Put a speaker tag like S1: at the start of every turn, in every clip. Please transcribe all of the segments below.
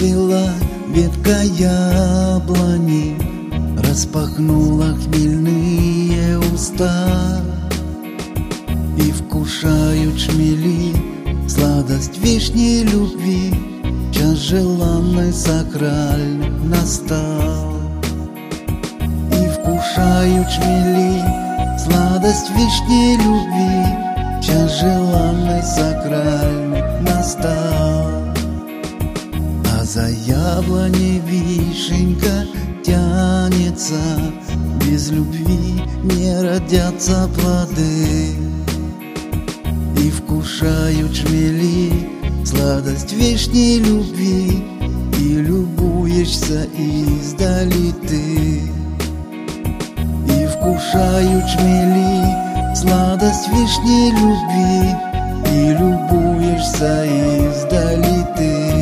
S1: расцвела ветка яблони, распахнула хмельные уста, и вкушают шмели сладость вишни любви. Час желанный сакральный настал, и вкушают шмели сладость вишни любви. Час желанный сакральный настал. А за яблоней вишенька тянется, без любви не родятся плоды. И вкушают шмели сладость вишни любви, и любуешься издали ты. И вкушают шмели сладость вишни любви, и любуешься издали ты.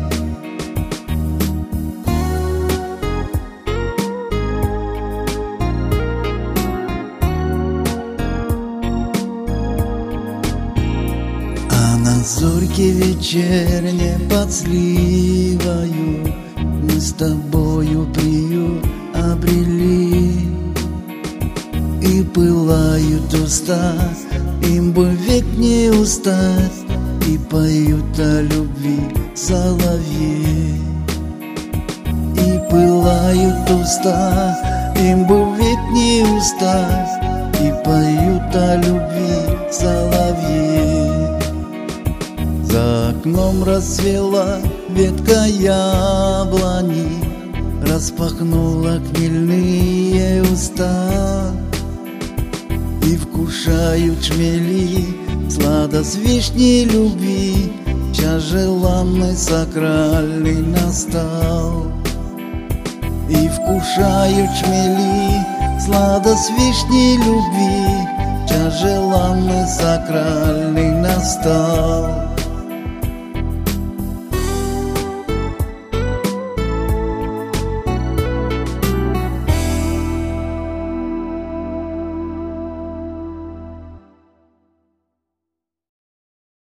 S1: На зорьке вечерне под сливою мы с тобою приют обрели, и пылают уста, им бы век не устать, и поют о любви соловьи. И пылают уста, им бы век не устать, и поют о любви соловьи. За окном расцвела ветка яблони, распахнула хмельные уста, и вкушают шмели сладость вишни любви. Час желанный сакральный настал, и вкушают шмели сладость вишни любви. Час желанный сакральный настал.